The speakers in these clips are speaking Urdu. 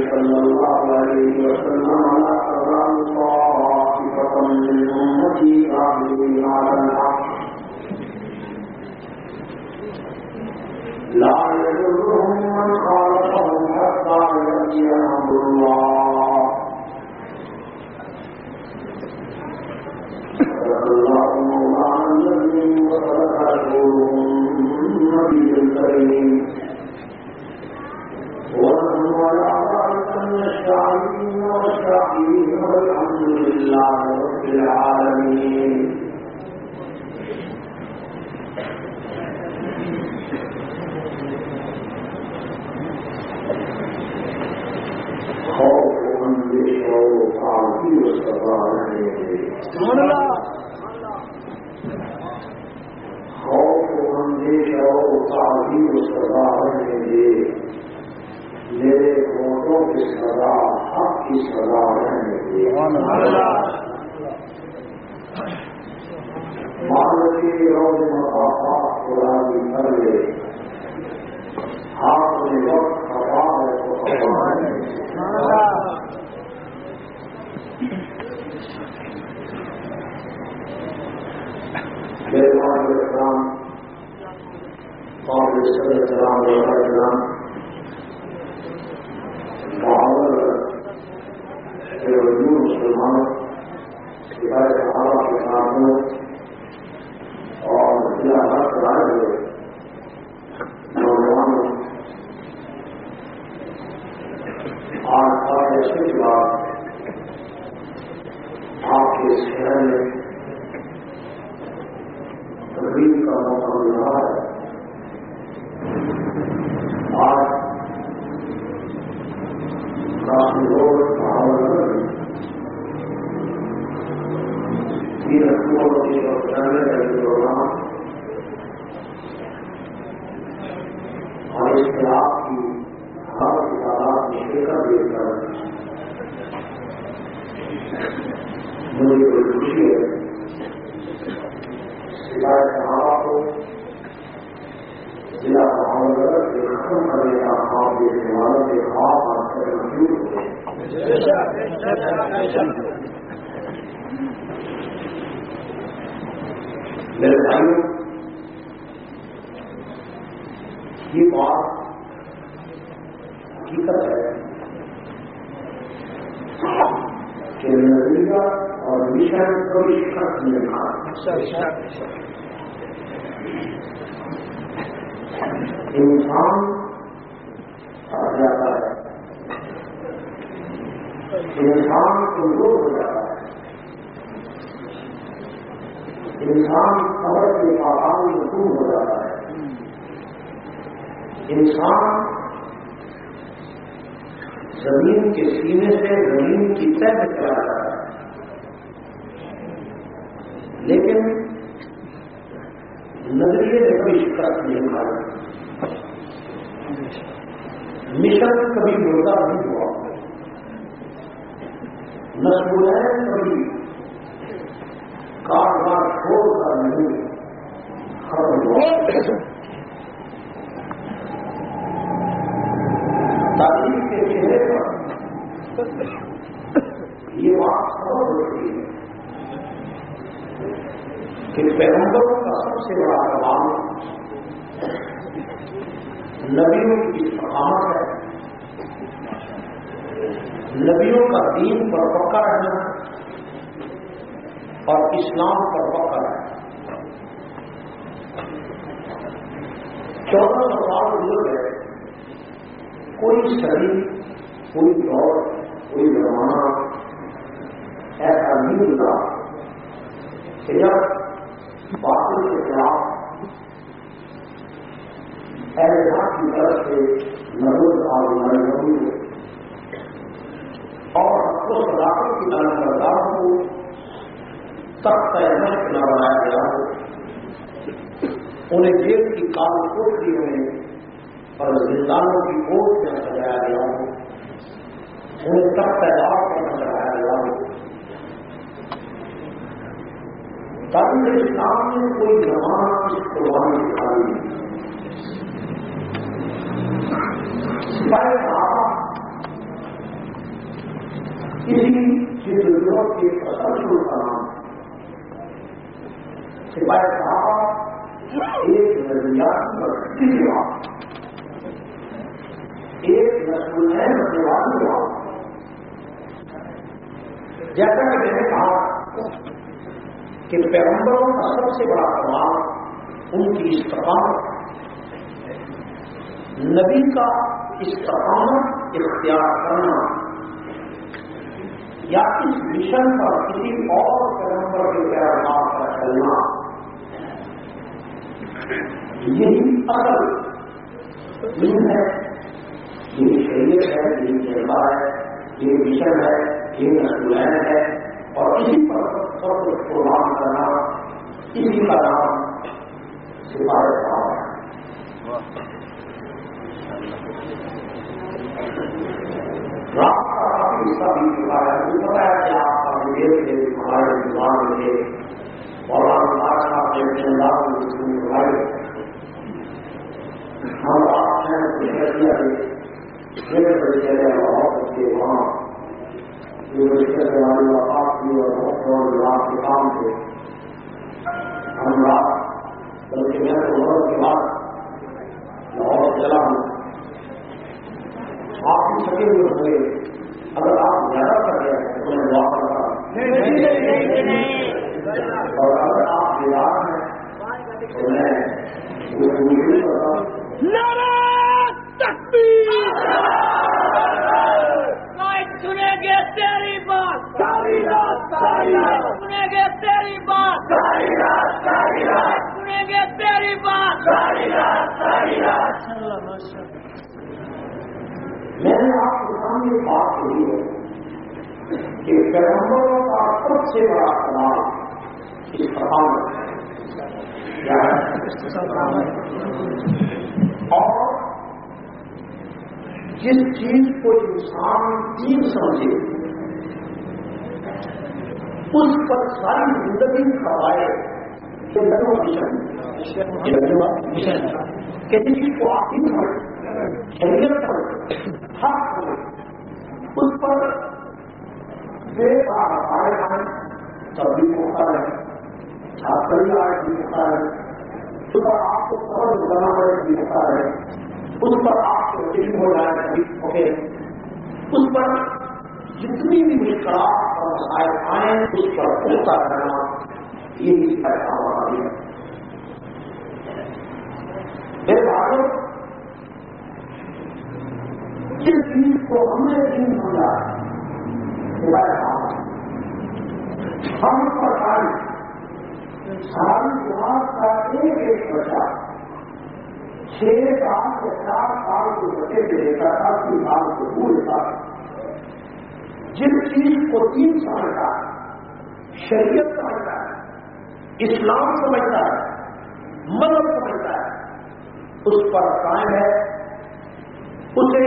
صلى الله عليه وسلم لا تزال طائفة من أمتي ظاهرين على الحق لا يضرهم من خالفهم حتى يأتي أمر الله. صدق الله مولانا الذي وصدق رسوله النبي الكريم ونحن على ذلك من الشاهدين والشاكرين والحمد لله رب العالمين. خوف اندیشہ و تعظیم سزا رہنے دے. خوف اندیشہ و تعظیم سزا رہنے دے. میرے ووٹوں کی سزا حق کی سزا رہنے دے. مالکی روز مقافات قرآنی کر لے. ہاتھ میں وقت خطا ہے تو خطا ہے. میرے والد کرام قابل صدر کرام کرام مسلمانوں ہدایت صحابہ کے سامنے اور اجلاس کرائے ہوئے نوجوانوں آج ایسے کے بعد آپ کے شہر میں تقریب کا موقع مل رہا ہے. آج کافی لوگ تین اکتوبر کی پہلے کا پروگرام اور اس کے آپ کی ہر تعداد میں شرکت دے کر مجھے بڑی خوشی ہے. سوائے صحابہ کو ضلع محاورہ کے ختم کرنے کا خواب دیکھنے والوں کے خواب آج تک موجود ہوئے. میرے بھائیوں، یہ بات حقیقت ہے کہ نظریہ اور مشن کوئی شخص نہیں تھا. انسان آ جاتا ہے، انسان کمزور ہو جاتا ہے، انسان قبر کے پہاڑ میں ڈوب ہو جاتا ہے، انسان زمین کے سینے سے زمین کی تہ میں چلا جاتا ہے. لیکن نظریے نے کبھی شکست نہیں کھائی، مشن کبھی مردہ نہیں ہوا، نسلیں کبھی کاروبار چھوڑ کر نہیں ختم ہوا. تاریخ کے چہرے پر یہ بات سمجھ ہوتی ہے کہ پیغمبروں کا سب سے بڑا کمال نبیوں کی استقامت ہے، نبیوں کا دین پر پکا رہنا اور اسلام پر پکا رہنا. 14 سال گزر گئے، کوئی صدی، کوئی دور، کوئی زمانہ ایسا نہیں گزرا کہ جب باطل کے خلاف اہل حق کی طرف سے نظر آزمائی ہوئی اور حق و صداقت کی علامتدار کو تخت مشق نہ بنایا گیا ہو، انہیں جیل کی کال کوٹریوں میں اور زندانوں کی اوٹ میں سجایا گیا ہو، انہیں تخت دار پر سجایا گیا ہو. تاکہ اسلام میں کوئی زمانہ اس قربانی دکھائی نہیں. سپاہی صحابہ اسی جدوجہد کے تسلسل کا نام سپاہی صحابہ ایک نظریات پر ایک نسل ہے جیسا کہ میں نے کہا کہ پیغمبروں کا سب سے بڑا کمال ان کی استقامت، نبی کا استقامت اختیار کرنا یا اس مشن پر کسی اور پیغمبر کے پیروکار پر چلنا، یہی اصل دین ہے، یہ شریعت ہے، یہ جذبہ ہے، یہ مشن ہے، یہ نسلین ہے، اور اسی پر سب کچھ قربان کرنا، اسی کا نام سپاہی صحابہ ہے۔ رات کا کافی حصہ بھی چکا ہے، مجھے پتا ہے کہ آپ کا ویڈیو تھے ہمارے دیوان میں تھے اور آپ کے انداز میں ہم آپ ہیں میرے بڑے چلے بہت اچھے وہاں یونیورسٹی سے ہماری وفات کی اور بہت رات کے کام تھے، ہم رات بلکہ میں تو عمر کے بعد لاہور چلا ہوں، آپ بھی تھکے ہوئے ہوں گے، اگر آپ زیادہ کر گئے تو میں دعا کرتا ہوں، اور اگر آپ بیدار ہیں تو میں یہ کرتا ہوں نعرہ تکبیر، سنیں گے تیری بات، سنیں گے تیری بات، سنیں گے تیری بات۔ میں نے آپ کے سامنے بات کہی ہے کہ پیغمبروں کا سب سے بڑا کمال استقامت کیا ہے، اور جس چیز کو انسان دین سمجھے اس پر ساری زندگی کروائے کہ جس کو عقید ہو، شریعت ہو، حق ہو، اس پر بے آئے آئے تب بھی ہوتا ہے، چھاتری آئے بھی ہوتا ہے، اس پر آپ کو سمجھ بنا پڑے بھی ہوتا ہے، اس پر آپ کو علم ہو جائے کبھی اوکے، اس پر جتنی بھی مشکلات اور مسائل آئیں اس پر پختہ کرنا، یہی ایسا ہوا ہے۔ میرے بھائیوں، جس چیز کو ہم نے دین سمجھا ہم پر آئی ساری جماعت کا ایک بچہ 6 سال سے 4 سال کے بچے سے لے کر 80 سال کے بوڑھے تک جس چیز کو دین سمجھتا ہے، شریعت سمجھتا ہے، اسلام سمجھتا ہے، مذہب سمجھتا ہے، اس پر قائم ہے، اسے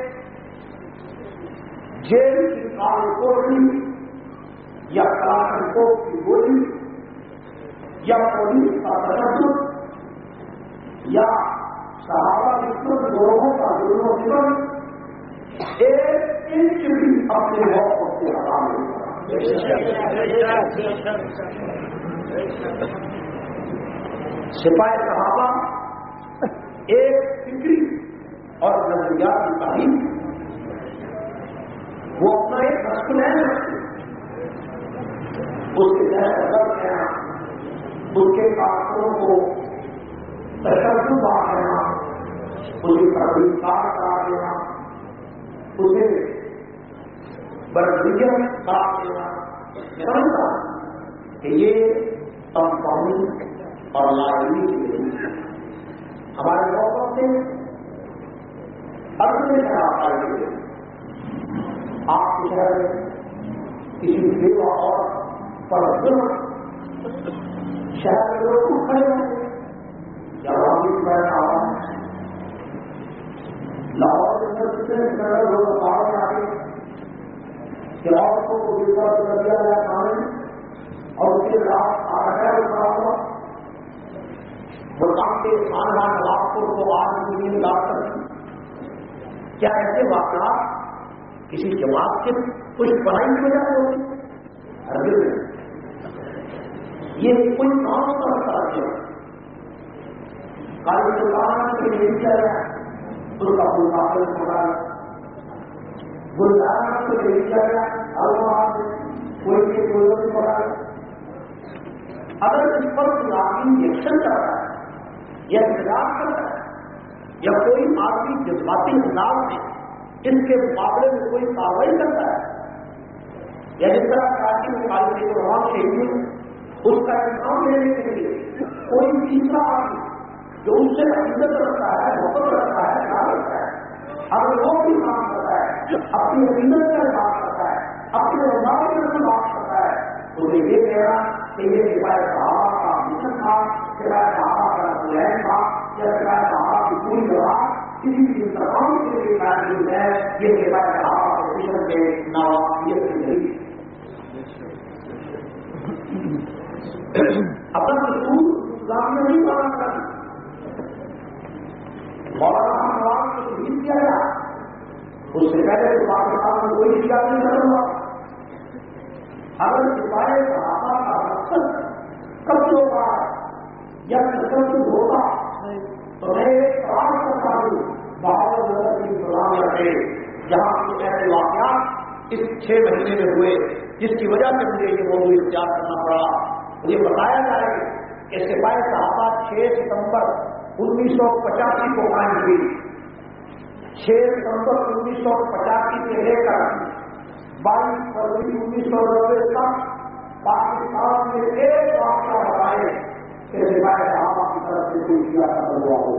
جیل کی کال کوٹری یا کلاشن کوپ کی گولی یا پولیس کا تشدد یا صحابہ کی لوگوں کا ظلم و ستم 1 انچ بھی اپنے موقع سے ہٹا نہیں سکتا۔ سپاہی صحابہ ایک فکری اور نظریاتی تعلیم، وہ اپنا ایک مسئلہ ہے، اس کے تحت کرنا، اس کے کارکنوں کو تشدد آ دینا، اسے تحقیقات کرا دینا، اسے بربریت کرا دینا، سمجھتا کہ یہ کمپاؤنڈ اور لائی ہمارے موقع سے اپنے خلاف آئے، آپ کے شہر میں کسی بیوہ اور پر ظلم شہر کے لوگ کھڑے ہوں گے یا بھی بیٹھا ہوا لاہور کے اندر کتنے شہر لوگ باہر آ گئے کہ عورتوں کو کر دیا گیا کھانے اور اس کے خلاف آگاہ اٹھا ہوا ملک کے خاندان لاپور کو آج بھی لا سکتی۔ کیا ایسے واقعات کسی جماعت کے کچھ پڑھائی کی وجہ سے ہوتی یہ کوئی کام کرتا ہے کالی دکان کے لیے کیا گیا اس کا کوئی کاغذ پڑا گلدان کے لیے کیا گیا کوئی پڑا اگر اس پر آدمی ایکشن کر رہا ہے یا انتظار کرتا ہے یا کوئی آدمی جذباتی انداز میں اس کے مقابلے میں کوئی کاروائی کرتا ہے یا جس طرح کراچی میں کالج کے پروگرام شہید اس کا انعام لینے کے لیے کوئی تیسرا آدمی جو اس سے عزت رکھتا ہے محبت رکھتا ہے خیال رکھتا ہے اگر وہ بھی کام کرتا ہے اپنی عزت کا بات کرتا ہے اپنے روزانہ سے بات کرتا ہے تو یہ کہنا کہ یہ سوائے صحابہ کا مشن تھا سوائے صحابہ کا پلان تھا یا سوائے صحابہ کی پوری جگہ کسی بھی انتظام کے لیے تعلیم ہے یہ سوائے صحابہ کے مشن کے نوافیت کی نہیں اپنا رسول اسلام میں نہیں مانا کرتا مولانا نواز کو شہید کیا گیا اس سے پہلے تو پاکستان میں کوئی شکایت نہیں کر ہوا اگر سپاہی صحابہ کا مقصد قتل ہوگا یا تشدد ہوگا تو میں ایک سوال کرتا ہوں بہت سلام رکھے جہاں کے ایسے واقعات اس 6 مہینے میں ہوئے جس کی وجہ سے مجھے یہ موضوع اختیار کرنا پڑا مجھے بتایا جائے کہ سپاہی صحابہ 6 ستمبر 1985 کو قائم ہوئی 6 ستمبر 1985 سے لے کر 22 فروری 1990 تک پاکستان میں ایک واقعہ بتائے کہ سپاہی صحابہ کی طرف سے کوئی سیاست ہوا ہو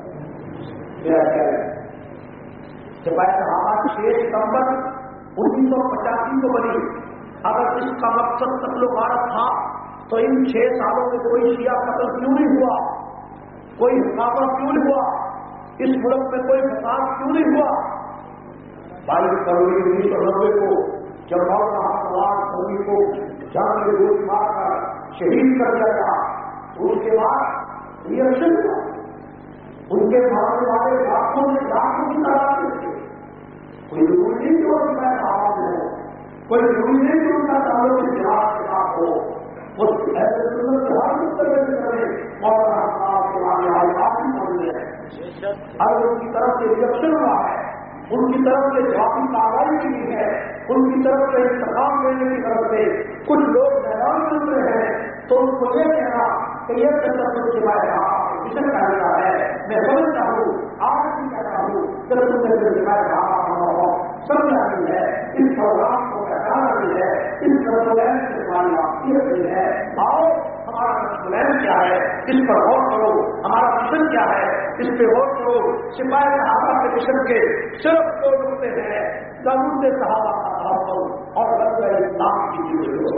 سپاہی صحابہ 6 ستمبر 1985 کو بنی اگر اس کا مقصد قتل و غارت تھا تو ان 6 سالوں میں کوئی شیعہ قتل کیوں نہیں ہوا کوئی ہنگامہ کیوں نہیں ہوا اس ملک میں کوئی فساد کیوں نہیں ہوا 22 فروری 1990 کو جب مولانا سبھی کو جان میں گولی مار کر شہید کر دیا گیا تو اس کے بعد ریئیکشن ہوا ان کے مارنے والے لاکھوں میں لاکھوں کی تعداد میں تھے کوئی ضروری نہیں کہ وہ میں آواز ہو کوئی ضروری نہیں کہ ان کا تعلق جہاد کے ساتھ ہو وہ ایسے ہر طرح سے کرے اور اگر ان کی طرف سے ریئیکشن ہوا ہے ان کی طرف سے جوابی کارروائی کی ہے ان کی طرف سے انتقام لینے کی طرف سے کچھ لوگ میدان چل رہے ہیں تو ان کو یہ کہنا کہ یہ تصور کے بارے میں مشن کرنا ہے میں سمجھتا ہوں آج بھی کہتا ہوں کہ تم نے سمجھ رہی ہے اس پروگرام کو پہچان رہی ہے اس پروگرام سے ہماری واقعیت رہی ہے آؤ ہمارا پلان کیا ہے اس پر غور کرو ہمارا مشن کیا ہے اس پہ غور کرو سپاہی صحابہ کے مشن کے صرف 2 نقطے ہیں قانون صحابہ کا تحفظ اور غزوہ اسلام کی جدوجہد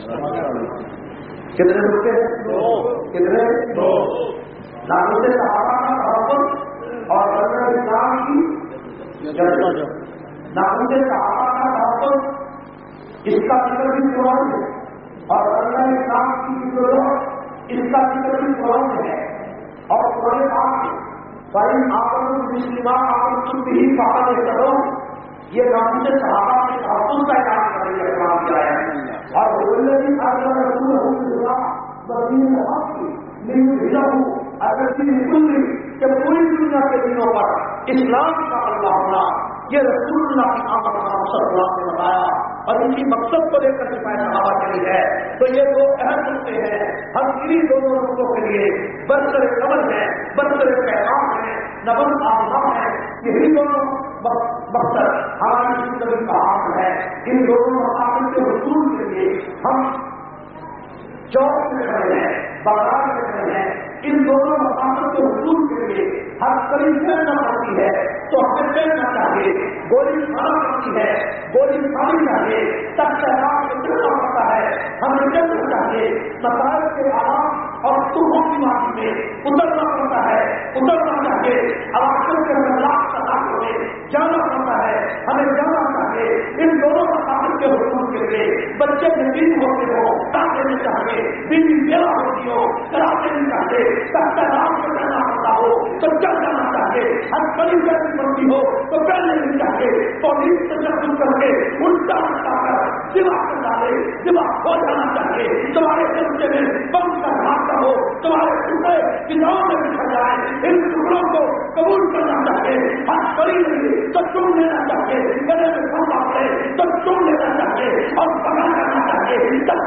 کتنے نقطے ہیں 2 کتنے 2 قانون صحابہ کا تحفظ اور غزوہ اسلام کی جدوجہد قانون صحابہ کا تحفظ اس کا ذکر بھی قرآن ہے اور غزوہ اسلام کی جدوجہد اس کا ذکر بھی قرآن ہے اور قرآن پاک میں فَإِنْ آمَنُوا بِمِثْلِ مَا آمَنْتُم بِهِ فَقَدِ اهْتَدَوْا یہ قانون صحابہ کے تحفظ کا اعلان کرنے کا اعلان کیا ہے اور الذي أرسل رسوله بالهدى ودين الحق ليظهره على الدين كله کہ پوری دنیا کے دنوں پر اسلام کا غلبہ ہونا یہ رسول اللہ کی آمد کا مقصد اللہ نے بتایا اور اسی مقصد کو لے کر سپاہی صحابہ چلی ہے تو یہ 2 اہم نقطے ہیں ہم انہی دونوں نقطوں کے لیے برسر قبل ہے برسر پیغام ہے نبل آزام ہے یہی دونوں مقصد ہماری زندگی کا حق ہے ان دونوں مقاصد کے حصول کے لیے ہم چوک میں کھڑے ہیں بازار میں کھڑے ہیں ان دونوں مقاصد کے حصول کے لیے ہر قریب کرنا پڑتی ہے تو ہمیں چلنا چاہیے گولی کھانا پڑتی ہے گولی کھانی چاہیے تب شہرام میں چلنا پڑتا ہے ہمیں چلنا چاہیے مسائل کے آرام اور ترہوں کی ماضی میں اترنا پڑتا ہے اترنا چاہیے علاقوں کے بدلاؤ علاقوں میں جانا پڑتا ہے ہمیں جانا چاہیے ان دونوں مقاصد کے حصول کے لیے بچے یتیم ہوتے ہو دینا چاہیے بیوی بیوہ ہوتی ہو کراتے نہیں چاہتے تحت رام سے کرنا پڑتا ہو تو چل جانا چاہیے ہر کڑی کرنی پڑتی ہو تو پہلے نہیں چاہتے پولیس سے جب کر کے الٹا کر دماغ کر ڈالے، دماغ ہو جانا چاہیے، تمہارے سلسلے میں بم کا دھماکہ ہو، تمہارے ٹکڑے کتابوں میں بچھا جائے، ان ٹکڑوں کو قبول کرنا چاہیے، ہاتھ کڑی نہیں تو چون لینا چاہیے، گلے میں پھنسا پڑے تو چون لینا چاہیے، اور پکڑ کرنا چاہیے،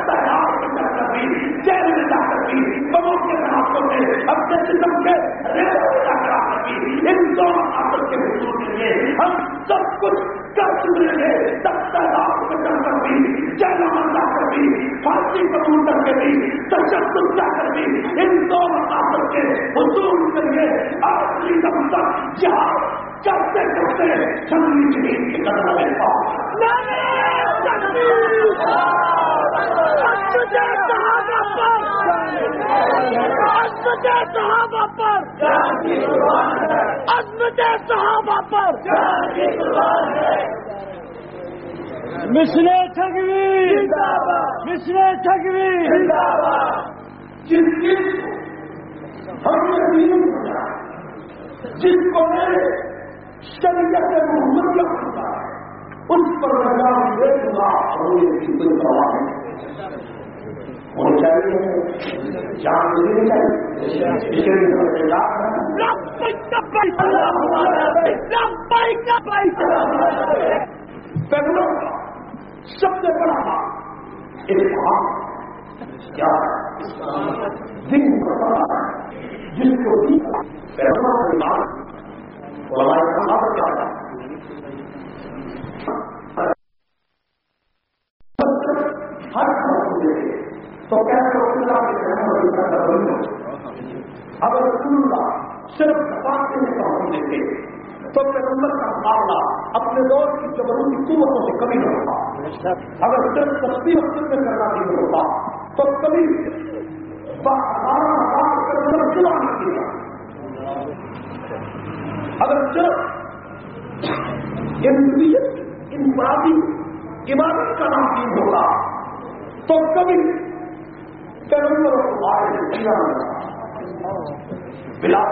جیل میں جا کر بھی بموں کے دھماکوں میں اپنے جسم کے ریڑوں میں جا کر بھی ان دونوں آپس کے حصول کے لیے ہم سب کچھ کر چکے ہیں، جیلوں میں جا کر بھی پھانسی قبول کر کے بھی تشدد جا کر بھی ان دونوں آپس کے حصول کے لیے آخری دم تک جہاد کرتے کرتے جنگلی زمین کی قدر میں مشرے ٹھگوی مشرے ٹھگوی جس ہم نے دین سنا، جس کو شریعت محمدیہ ہوتا ہے اس پر لگام دے دوں ہونے کی کوئی پرواہ نہیں ہونی چاہیے، جان دینی چاہیے، پیغمبر سب سے بڑا اسلام کیا دن کا بڑا جس کو پیغمبر کے بعد ہمارے سماج کیا ہر تو کیسے اگر اللہ صرف باتیں میں پہنچ دیتے تو پیغمبر کا مقابلہ اپنے دور کی جبروتی قوتوں سے کبھی نہ ہوتا، اگر صرف تصویر میں کرنا نہیں ہوتا تو کبھی 12,000 پیغمبر چلا نہیں کیا، اگر صرف انفرادی عبادت کا نام نہیں ہوتا تو کبھی پیغمبروں کو آئے کیا بلال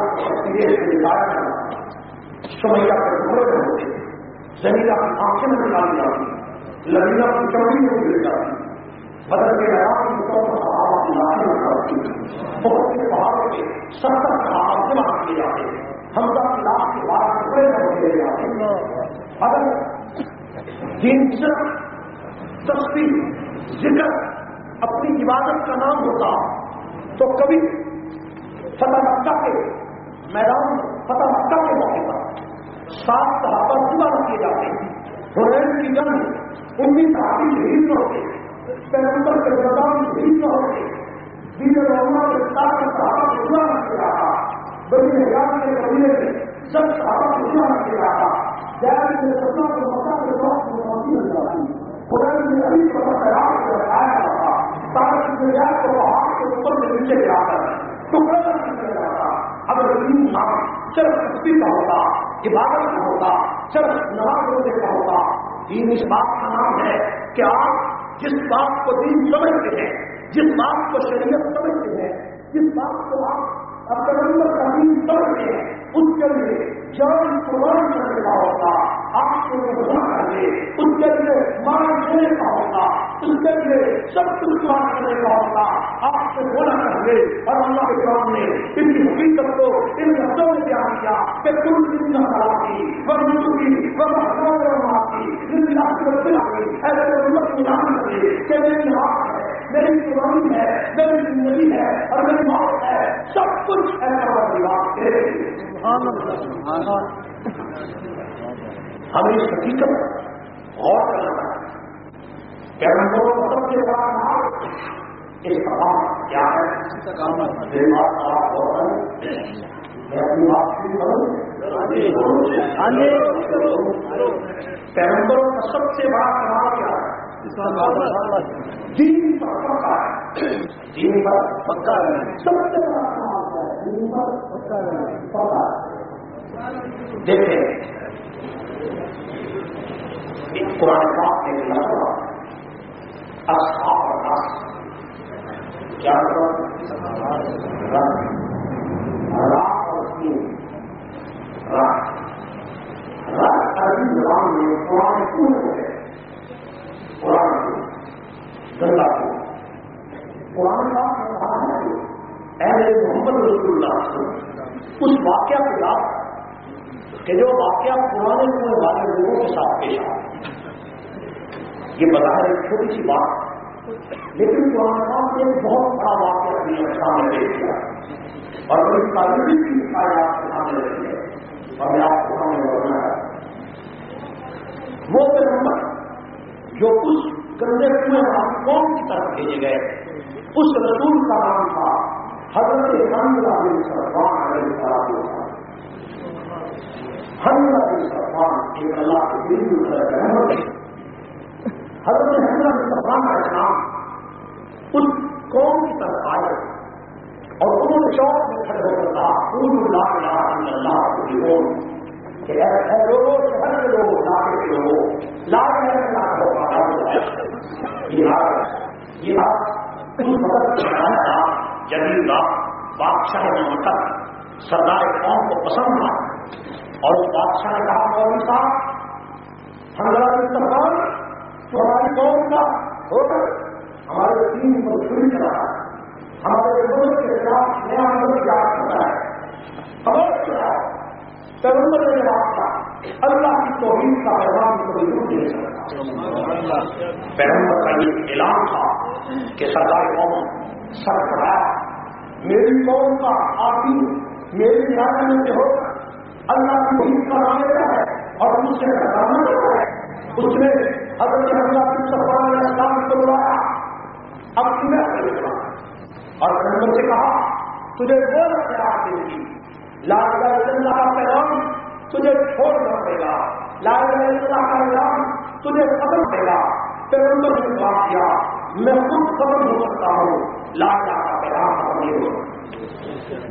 سمیا کے گھوڑے میں ہوتے، زمینہ کی آنکھیں میں نکالی جاتی، لبینہ کی چمڑی میں گر جاتی، بدل کے میدان کی طور پر صحابہ کی لاٹھی میں کرتی، بہت سے پہاڑوں کے 70 صحابہ جمع کیے جاتے، حمزہ کی لاش کے 12 ٹکڑے میں ہوتے جاتے۔ اگر دین صرف تسبیح ذکر اپنی عبادت کا نام ہوتا تو کبھی فتح مکہ کے میدان فتح مکہ کے موقع پر 7 صحابہ جمع کیے جاتے، حنین کی جنگ 19 صحابی شہید نہ ہوتے، پیغمبر کے دربار میں شہید نہ ہوتے، دین روما کے 7 صحابہ کو جمع کیا جاتا، بنی حیات کے قبیلے میں 10 صحابہ کو جمع کیا جاتا، جیل میں سزا کے مکہ کے وقت میں موجود ہو جاتی، حنین میں علی کو خیال سے بتایا جاتا، تاکہ کو پہاڑ کے اوپر سے نیچے گرا کر ٹکڑا کر جاتا۔ اگر دین نام صرف تسبیح کا ہوتا، عبادت کا ہوتا، صرف نماز روزے کا ہوتا، دین اس بات کا نام ہے کہ آپ جس بات کو دین سمجھتے ہیں، جس بات کو شریعت سمجھتے ہیں، جس بات کو آپ پیغمبر کا دین سمجھتے ہیں، اس کے لیے جان قربان کرنے کا ہوتا، آپ کو گناہ کرنے، اس کے لیے مان دینے کا ہوتا، اس کے لیے سب کچھ قربان کرنے کا ہوتا، آپ سے بولا کرنے، اور اللہ کے قرآن نے ان کی حقیقت کو ان لفظوں میں بیان کیا کہ کل دن خرابی ورنوی وباتی ایسے امت کو جان کرے کہ میری ہاتھ ہے، میری قربانی ہے، میری زندگی ہے اور میری موت ہے، سب کچھ ایسا بات ہے۔ ہمیں اس حقیقت غور کرنا ہے، پیغمبروں کو سب سے بڑا نام استقامت کیا ہے؟ دماغ خراب ہو رہا ہے، میں اپنی بات شروع کروں۔ پیغمبروں کا سب سے بڑا کمال کیا ہے؟ دین پر پکا ہے، دین پر پکا ہے، سب سے بڑا کمال کیا ہے؟ دین پر پکا ہے۔ دیکھیں قرآن پاک نے لفظ اصحاب الناس کیا راہ اور دین، راہ عربی زبان میں قرآن پورے ہے قرآن کو گنگا کو قرآن کا اہل محمد رسول اللہ صلی اللہ علیہ وسلم اس واقعہ کے بعد کہ جو واقعہ پرانے ہونے والے لوگوں کے ساتھ پیش آیا، یہ بظاہر ایک چھوٹی سی بات، لیکن قرآن پاک نے ایک بہت بڑا واقعہ اپنے سامنے پیش کیا اور بڑی تعریفی کی آیات کے سامنے رکھی ہے اور میں آپ کو سامنے بولنا ہے۔ وہ پیغمبر جو اس گندے کنویں والی قوم کی طرف بھیجے گئے، اس رسول کا نام تھا حضرت حمزہ بن صفوان علیہ السلام۔ حمزہ بن صفوان ایک اللہ کے دل میں رحمت ہے۔ حضرت حمزہ بن صفوان علیہ السلام اس قوم کی طرف آئے اور انہوں نے چوک میں کھڑے ہو کر کہا قولوا لا الہ الا اللہ تفلحون، کہ اے لوگوں، شہر کے لوگوں، علاقے کے لوگوں، لا الہ الا اللہ کو پکارو۔ یہ بات اس وقت بنایا جدید بادشاہ مملکت سردار قوم کو پسند آیا اور اس بادشاہ نے کہا مولوی صاحب حمزہ بن صفوان تو ہماری قوم کا ہو کر ہمارے دین کو چوری کر رہا ہے، ہمارے ملک کے خلاف نیا ملک یاد کرتا ہے، خبر کیا ہے پیغمبر نے جواب تھا اللہ کی توحید کا پیغام کوئی نہیں دے سکتا۔ پیغمبر کا یہ اعلان تھا کہ سردار قوم سر پڑھایا، میری قوم کا آدمی میری علاقے میں سے ہو کر اللہ کی توحید کا نام لیتا ہے اور مجھ سے ڈرانا دیتا ہے۔ اس نے حضرت حمزہ بن صفوان علیہ السلام کو بلایا، اب تمہیں اور پیغمبر سے کہا تجھے وہ اختیار دے گی، لا الہ الا اللہ کا پیغام تجھے چھوڑنا پڑے گا، لا الہ الا اللہ کا پیغام تجھے ختم پڑے گا۔ پیغمبر نے جواب دیا میں خود ختم ہو سکتا ہوں، لا الہ کا پیغام ختم نہیں ہو۔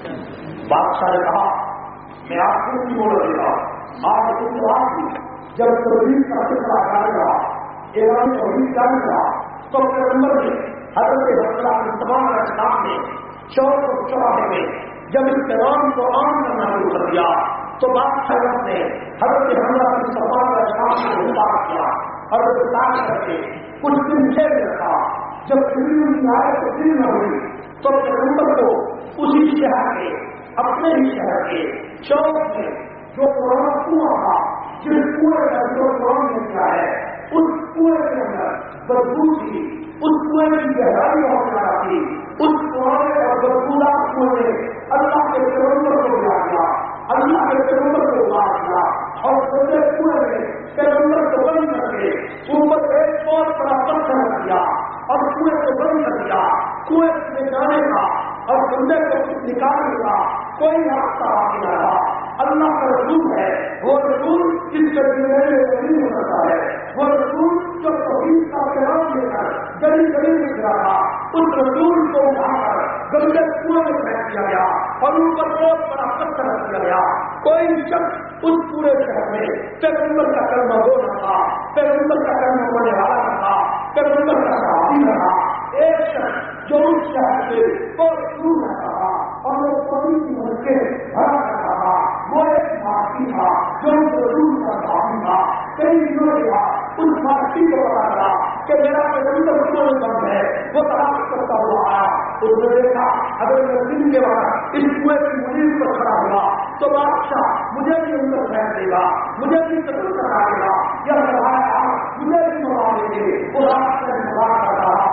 بادشاہ نے کہا میں آپ کو نہیں بول رہا، آج اس بات جب توحید کا فیصلہ جاری رہا، اعلان توحید جاری رہا، تو پیغمبر نے حضرت حمزہ بن صفوان علیہ السلام نے چوک اور چوراہے میں جب اس پیغام کو عام کرنا شروع کر دیا تو بادشاہ نے حضرت حمزہ بن صفوان علیہ السلام کو گرفتار کیا اور گرفتار کر کے کچھ دن جیل میں رکھا۔ جب دلی آئے تو دل نہ ہوئی تو پیغمبر کو اسی شہر کے اپنے ہی شہر کے چوک میں جو پرانا کنواں تھا، جس کنویں کا جو قرآن نے کیا ہے، اس کنویں کے اندر بدبو تھی، اس کنویں کی گہرائی بہت زیادہ تھی، اس پرانے اور بدبودار کنویں نے اللہ کے پیغمبر کو بلا دیا، اللہ کے پیغمبر کو بلا دیا اور چھوٹے کنویں میں پیغمبر کو بند کر کے اوپر ایک بہت بڑا پتھر رکھ دیا اور کنویں کو بند کر دیا۔ کنویں میں جانے کا اور بندے کو نکالنے کا کوئی راستہ باقی نہ رہا۔ اللہ کا رسول ہے، وہ رسول جس کے دل میں نہیں ہو سکتا ہے، وہ رسول جو توحید کا پیغام لے کر گلی گلی میں پھرا تھا، اس رسول کو اٹھا کر گندے کنویں میں پھینک دیا گیا اور اوپر بہت بڑا پتھر رکھ دیا گیا۔ کوئی شخص اس پورے شہر میں پیغمبر کا کلمہ بول رہا تھا، پیغمبر کا کلمہ بولنے والا نہ تھا، پیغمبر کا صحابی نہ تھا۔ ایک شخص جو اس شہر سے بہت دور رہتا تھا اور وہ پانی کی ملکے بھرا کرتا تھا، وہ ایک بھارتی تھا جو رسول کا صحابی تھا۔ کئی دنوں کے بعد اس بھارتی کو پتا چلا کہ میرا پیغمبر کنویں میں بند ہے، وہ تلاش کرتا ہوا آیا، اس نے دیکھا اگر میں دن کے بعد اس کنویں کی منیز پر کھڑا ہوا تو بادشاہ مجھے بھی اندر پھینک دے گا، مجھے بھی قتل کرا دے گا، یا مجھے بھی مرا دے گے۔ وہ رات سے مرا کر رہا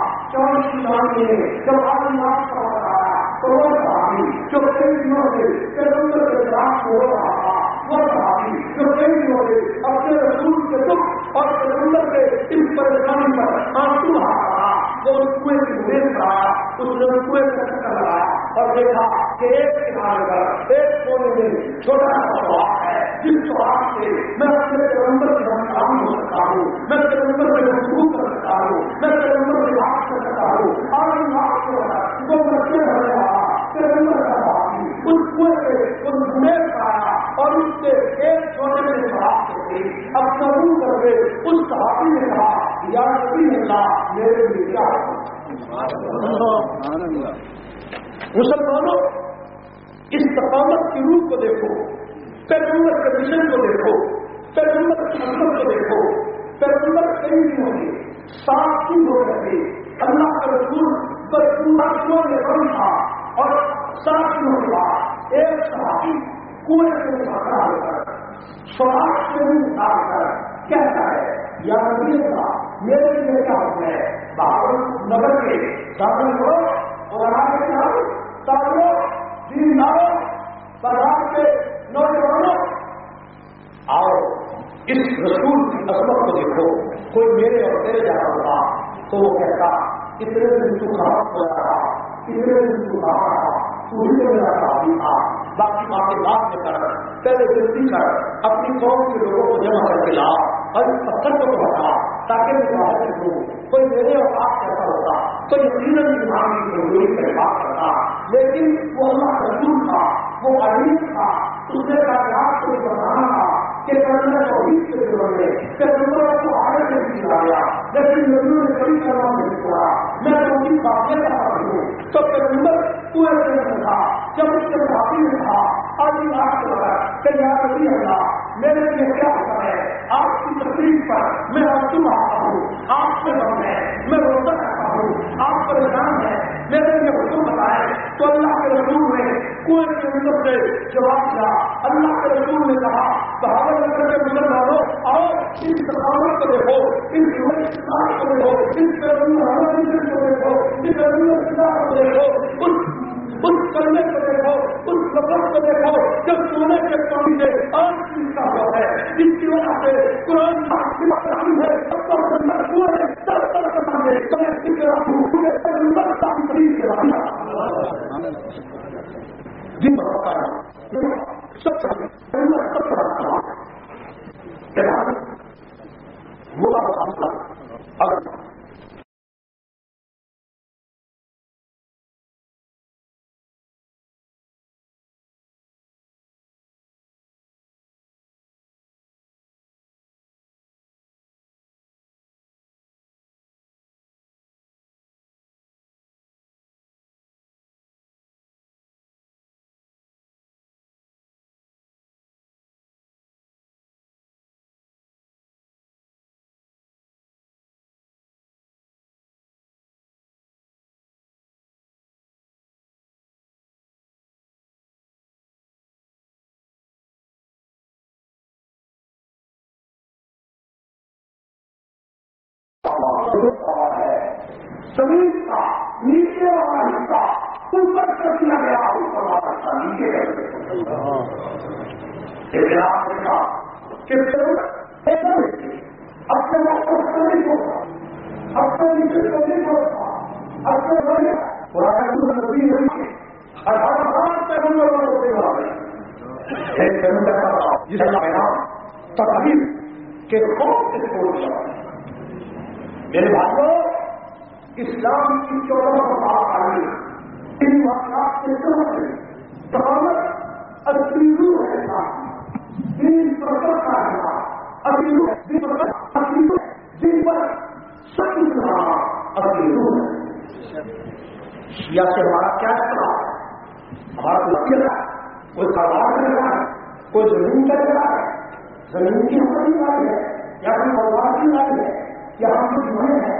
جب آدمی آپ کا آیا تو وہ صحابی جو کئی دنوں سے پیغمبر کے خلاف ہو رہا تھا، وہ صحابی جو کئی دنوں سے اپنے رسول کے دکھ اور پیغمبر کے اس پریشانی پر آنسو بہا رہا، وہ اس کنویں کی منیز پر آیا، اس نے کنویں کا چکر لگایا اور دیکھا کہ ایک کنارے پر ایک کونے میں چھوٹا سا سوراخ ہے، جس سوراخ سے میں اپنے پیغمبر کی ہم ہو سکتا ہوں، میں پیغمبر سے گفتگو کر سکتا ہوں، میں پیغمبر سے بات کر سکتا ہوں۔ اور وہ بچے ہو رہا پیغمبر کا صحابی اس کنویں سے اس منیز پر آیا اور اس سے ایک چھوٹے سے سوراخ سے اپنا منہ کر کے اس صحابی نے کہا یا نبی اللہ میرے لیے کیا ہے؟ مسلمانوں استقامت کی روح کو دیکھو، پیغمبر کے مشن کو دیکھو، پیغمبر کی حکمت کو دیکھو۔ پیغمبر کئی دنوں میں صاف کی ہو رہے اللہ کے رسول پر پورا نے بن تھا اور ساتھیوں کے بعد ایک صحابی کنویں سے پکڑا ہو کر سوراخ سے بھی نکال کر کہتا ہے یا نبی اللہ میرے لیے کیا حکم ہے باہر نگر کے داخل کرو اور آگے جاؤ تاکہ دین لاؤ بازار کے نوجوانوں آؤ اس رسول کی عظمت کو دیکھو کوئی میرے اور تیرے جانا ہوگا تو وہ کہتا اتنے دن تو خراب ہو رہا اتنے دن تو کہاں رہا تو ہی میرا صحابی تھا باقی باتیں بات میں کر پہلے جلدی کر اپنی قوم کے لوگوں کو جمع کر کے لا اور اس پتھر کو ہٹا تاکہ میں باہر دوں کوئی میرے اور آپ کیسا ہوتا تو یقیناً ایمان کی ضروری سے بات کرتا لیکن وہ اللہ رسول تھا وہ عظیم تھا اس نے کائنات کو بتانا تھا کہ کرنا توحید کے دور میں کہ نمبر کو آگے سے بھی چلا گیا لیکن نبیوں نے کبھی کرنا نہیں چھوڑا میں توحید قابل کا ہوں تو پیغمبر تو ایسے نہیں تھا جب اس کے ساتھی نے کہا آج آپ کے بعد کہ یا نبی اللہ میرے لیے کیا ہوتا ہے آپ کی تقریب پر میں آنسو آتا ہوں آپ سے غم ہے میں روزہ رکھتا ہوں آپ پریشان ہے میرے لیے حکم بتائے تو اللہ کے رسول نے کنویں کے اندر سے جواب دیا اللہ کے رسول نے کہا بہاول نگر کے مسلمانوں آؤ اس تقاوت کو دیکھو اس کو دیکھو اس کو دیکھو اس دیکھو اس کرنے کو دیکھو اس سفر کو دیکھو جب سونے کے پانی سے آج ملتا ہوا ہے جس کی وجہ سے قرآن زمین کا نیچے والا حصہ اوپر کر دیا گیا اوپر والا حصہ نیچے کر دیا اپنے وقت کو نہیں ہوگا اپنے نیچے کو نہیں ہوگا اپنے بڑے نبی نہیں جس کا پیغام تقریب کے خوف سے چھوڑ دیا میرے بھائیوں اسلام کی 14 بات آئی ان واقعات کے سمجھ تمامت اصلیو ہے دین پرکر کا ہے اصلیو دین پر سب اصلیو ہے شیعہ سے ہمارا کیا اختلاف ہے ہمارا لکیر ہے کوئی کاروبار کر رہا ہے کوئی زمین کر رہا ہے زمین کی حکم لائی ہے یا کوئی کاروبار کی لائی ہے یا ہم کچھ ہوئے ہیں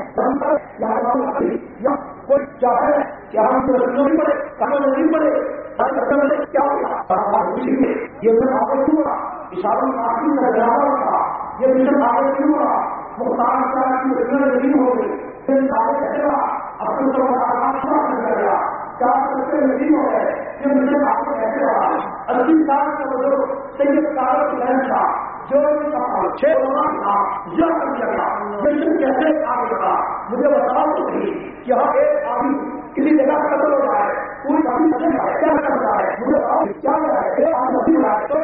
یا کوئی چاہے یا ہم کو نہیں پڑے کہاں نہیں پڑے کیا ہوگا یہ مجھے آگے کیوں ہوا اشاروں کافی کا جواب تھا یہ مجھے آگے کیوں ہوا مختار کی نہیں ہو گئی پھر آگے کہے گا اپنے تو کر گیا چار بچے نہیں ہو گئے یہ مجھے آگے کہے گا 80 سال کا بزرگ سید کارت بہن تھا جو چھ تھا یہ کر دیا گیا لیکن کیسے آگے بڑھا مجھے بتاؤ تو نہیں یہاں ایک آدمی کسی جگہ قتل ہو رہا ہے پوری آدمی کیا کرتا ہے مجھے بتاؤ کیا ہو رہا ہے ایک آدمی ہو رہا ہے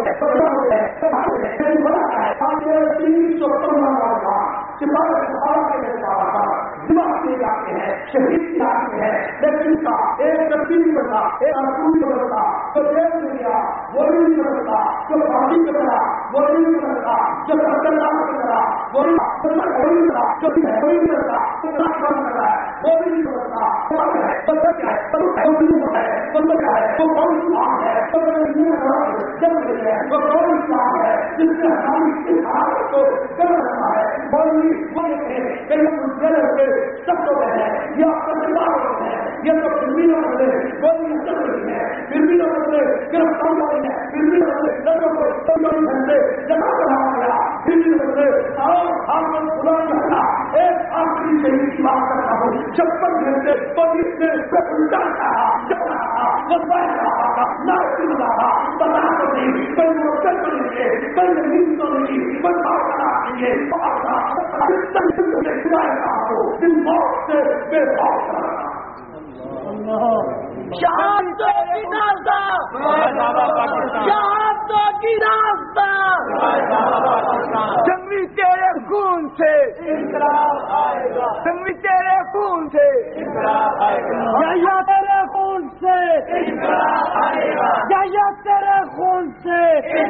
شہید علاقے ہیں لیکن کا ایک ویکتی نہیں بنتا ایک انکول نہیں بنتا جو جیل میں گیا وہ بھی نہیں بنتا جو پارٹی میں کرا وہ بھی نہیں بنتا جو سرکار میں کرا وہ بھی نہیں کرا جو نہیں کرتا کام کر رہا ہے وہ بھی نہیں بنتا بندہ کیا ہے بندہ کیا ہے وہ کون اسلام ہے جب وہ کون اسلام ہے جس نے ہماری کو کر رہا ہے وہ کہ یہ مجھے کے سب لوگ ہیں یا پرتبار لوگ ہیں یہ تو پھر بھی نہ بدلے کوئی اثر نہیں ہے پھر بھی نہ بدلے گرفتار نہیں ہے پھر بھی نہ بدلے لوگوں کو 24 گھنٹے جمع کرایا گیا پھر بھی نہ بدلے اور ہم خدا کرنا ایک آخری شہید کی بات کرتا ہوں 56 گھنٹے پولیس نے الٹا کہا جب رہا وہ بہ رہا تھا نہ سن رہا بتا تو نہیں کوئی موقع تو نہیں ہے کوئی نیند تو نہیں کوئی بات کرا نہیں ہے موت سے بے خوف شہادتوں کی راستہ شہادتوں کی راستہ جنگی تیرے خون سے جنگی تیرے خون سے یا تیرے خون سے یا تیرے خون سے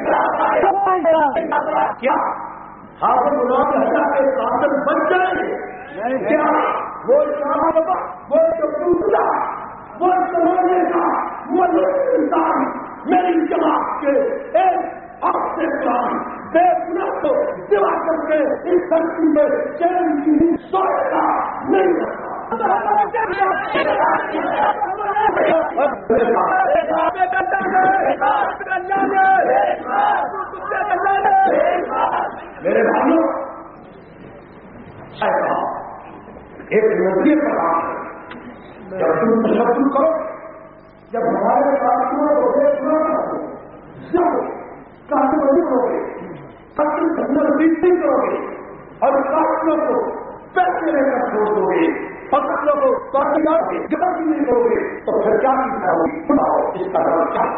کیا حافظ غلام حیدر کے قاتل بن جائیں کیا وہ شہادت وہ جو دوسرا وہ زمانے کا وہ انسان میری جماعت کے ایک ہفتے پران بے گناہ کو سوا کر کے اس دھرتی میں چین کی سوئے گا نہیں میرے بھائیوں ایک نظریے پر کام ہے جب تم تشدد کرو جب ہمارے کارکنوں کو دیکھنا جب کارکنوں کرو گے کرو گے اور کارکنوں کو پیسے لے کر چھوڑ دو گے اور کارکنوں کو کارکنوں کے جب نہیں کرو گے تو پھر کیا چیز ہوگی سناؤ اس کا ڈر کیا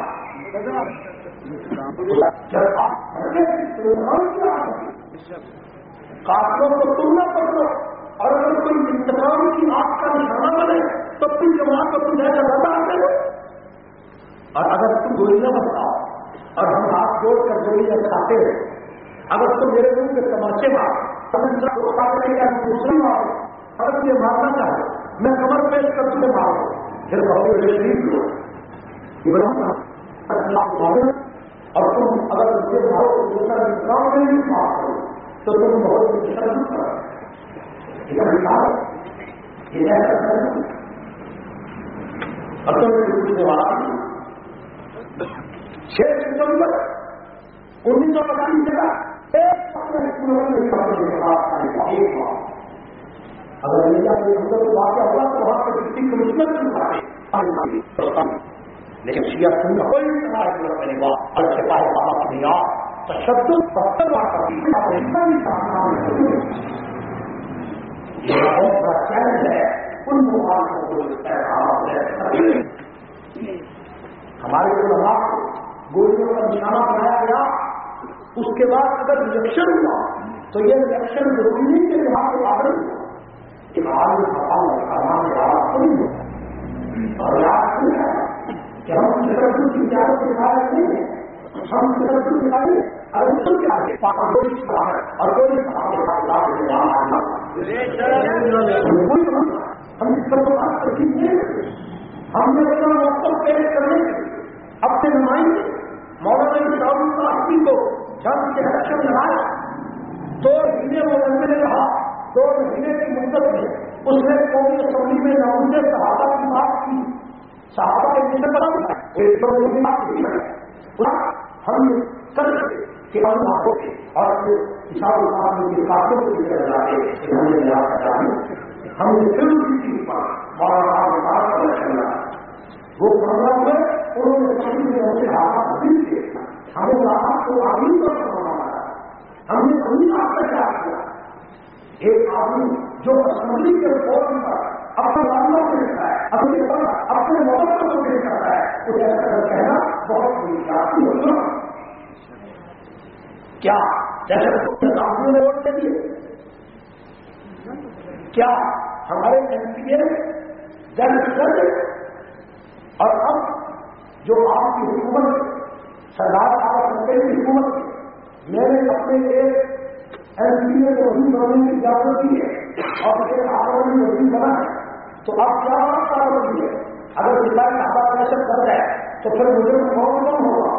کارکنوں کو تلنا پڑو اور اگر کوئی انتظام کی آپ کا نشانہ بنے تو تم جماعت کو تم ایسا بتا دے اور اگر تم گولیاں بتاؤ اور ہم ہاتھ جوڑ کر گولیاں کھاتے ہیں اگر تم میرے منہ کے تماچے مارو دوسری مارو اگر تمہیں مارنا چاہے میں کمر پیش کر تمہیں مارو پھر اور تم اگر مجھے مارو تو دوسرا انتظام میں نہیں مارو تو تم بہت مشکل کرو پوچھنے والا 6 ستمبر 1985 جگہ اگر انڈیا کے اندر تو واقعہ ہوا تو وہاں پہ ڈپٹی کمشنر لیکن شیعہ سنگھ کوئی نہیں ہوا اور سپاہی بابا نہیں آ تشدد 70 یہ بہت بڑا چیلنج ہے ان مخالفوں کو ہمارے علماء کو گولیوں کا نشانہ بنایا گیا اس کے بعد اگر ریئیکشن ہوا تو یہ ریئیکشن ضروری نہیں کہ وہاں کو آگے ہوا کہ اور یاد نہیں ہے کہ ہم تشدد کی اجازت دکھا رہے نہیں ہیں ہم تشدد دکھائیے اگر اس کے آگے اور کوئی ہم اس پر بات کرتی ہیں ہم نے اپنا موقف پیش کرنے اپنے نمائندے مولانا شاہد صاحب کو جب سے الیکشن لگایا 2 مہینے وہ ایم ایل اے رہا 2 مہینے کی مدت میں اس نے قومی اسمبلی میں نمائندے صحابہ کی بات کی صحابہ کے مشن بنا ہم کر سکتے کہ ہم آپ کے اور کسان الحمد کے کافی کو بھی کہ ہم نے یاد کیا ہم نے ضرور کسی پر اور چلنا وہ پروگرام میں انہوں نے سبھی میں سے حالات دل کے ہمیں راحت کو آدمی پر بنایا ہم نے اپنی آپ کا کیا کیا ایک آدمی جو اسمبلی کے فورم پر اپنے معاملوں کو دیکھتا ہے اپنے موقع کو پیش کرتا ہے تو ایسا کہنا بہت بڑی ہوگا کیا جیسے آدمی نے ووٹ دے دیے کیا ہمارے ایم پی اے جن اور اب جو آپ کی حکومت سردار صاحب پٹیل کی حکومت میں نے اپنے ایک ایم پی اے کو وزیر بنانے کی اجازت دی ہے اور ایک آبادی وزیر بنا ہے تو آپ کیا بات کر ہے اگر ضلع کا آباد نشر کر جائے تو پھر مجھے کون کون ہوگا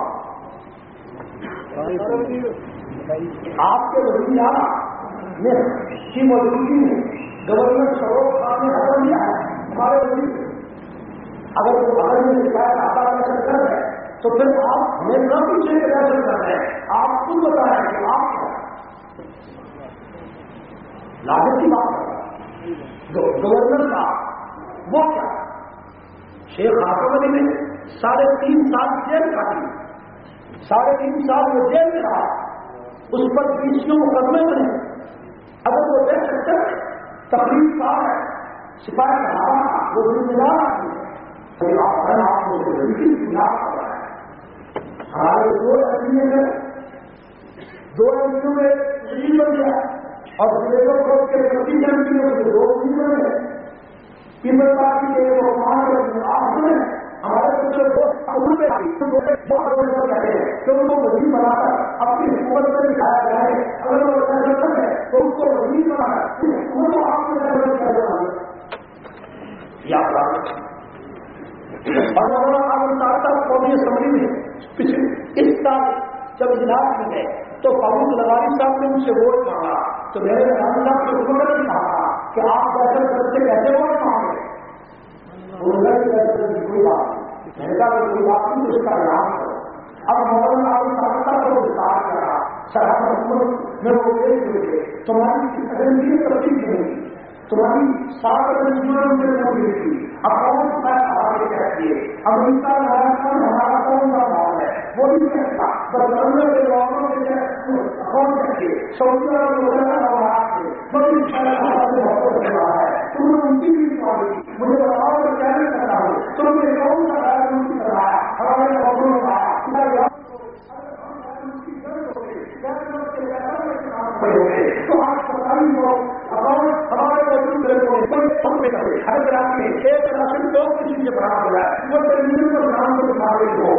آپ کے وزیر اعلیٰ کی موجودگی میں گورنر سروج خان نے حکم دیا ہے ہمارے وزیر اگر وہ باہر میں شکایت آتا ہے تو پھر آپ ہمیں نہ پوچھیں کہ کیسے کر رہے ہیں، آپ خود بتائیں کہ آپ لاگت کی بات کر گورنر کا وہ کیا شیخ خاتم علی نے 3.5 سال جیل کاٹی، 3.5 سال وہ جیل میں رہا، اس پر 20 مقدمے بنے، اگر وہ دیکھ سکتے تقریب کا ہے سپاہی کا وہ ذمہ دار آدمی ہمارے 2 ایمپیوں میں 2 ایمپیوں میں وزیر بن گیا اور لیبر کورٹ کے 25 ایمپیوں میں 2 وزیر بن گئے، پیپل پارٹی کے ہمارے دوسرے دوست پہ کہتے ہیں کہ ان کو وزیر بنا کر اپنی حکومت میں دکھایا جائے، اگر وہ ایسا ہے تو اس کو وزیر بنا کر حکومت کو آپ کو یا اور مولانا قومی اسمبلی میں اس سال جب اجلاس میں گئے تو فاروق لغاری صاحب نے ان سے ووٹ مانگا تو میرے رحمان صاحب کو حکومت نے کہا کہ آپ دہشت سے کیسے ووٹ مانگے، کوئی بات میں نے کہا کوئی بات نہیں اس کا اعلان کرو۔ اب مولانا صاحب کو وستار کرا سرحد حکومت میں وہ دیکھ لیتے تمہاری ترتیب نہیں، تمہاری 7 رجسٹر میں موجود تھی، اکاؤنٹ میں آگے کہتی ہے امریکہ ہمارا کون سا مال ہے وہ بھی کہتا بس بندر کے لوگوں کے اکاؤنٹ کہتے سعودی عرب وغیرہ بڑی محبت کر رہا ہے، تم نے ان کی بھی سوال مجھے بتاؤ کہ کیا نہیں کرتا ہوں، تم نے کون سا کام ان کی کرا ہے ہمارے لوگوں نے کہا تو آپ سرکاری اکاؤنٹ ہمارے ہر طرح میں ایک راشن دو کسی سے بڑا ہو جائے وہ ترمیم کو نام کو ماوے ہو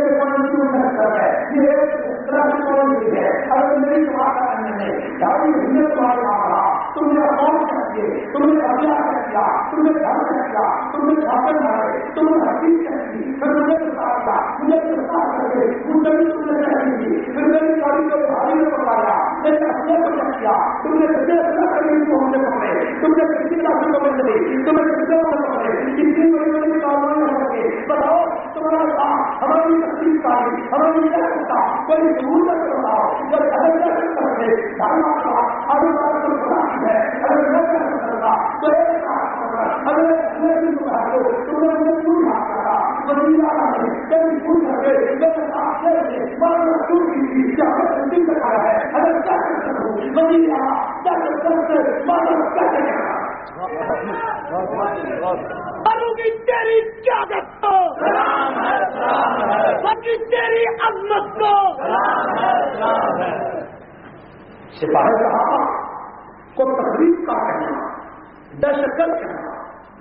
یہ راشن ہے اگر میری بات کرنے میں ڈھائی مہینے تمہارے رہا تم نے اکاؤنٹ کر دیے، تم نے ابیا کر دیا، تم نے گھر کر دیا، تم نے چھاپے مارے، تم نے حقیق کر دی، پھر مجھے بتایا مجھے گرفتار کر کے مجھے تم نے کہہ دی، پھر میری گاڑی کو بھاری میں پکڑایا، میرے اپنے کو چیک کیا، تم نے کتنے کو ہم نے پکڑے، تم نے کتنی راشن کو بند دی، تم نے کتنے کو پکڑے، کتنی بڑی بڑی کاروائی کر کے بتاؤ تمہارا کام ہماری تکلیف کا ہماری کرتا کوئی ضرور نہ بتاؤ جب اگر کرتے اگر میں کر سکتا تو ایک اگر تمہیں پوچھ کرا وزیر اعلیٰ نے پوچھ کر کے کھایا ہے اگر کیا کر سکوں وزیر اعلیٰ کی تیری قیادت کو باقی تیری عظمت کو سپاہی صحابہ کو تقریب کا کہنا دہشت گرد کہنا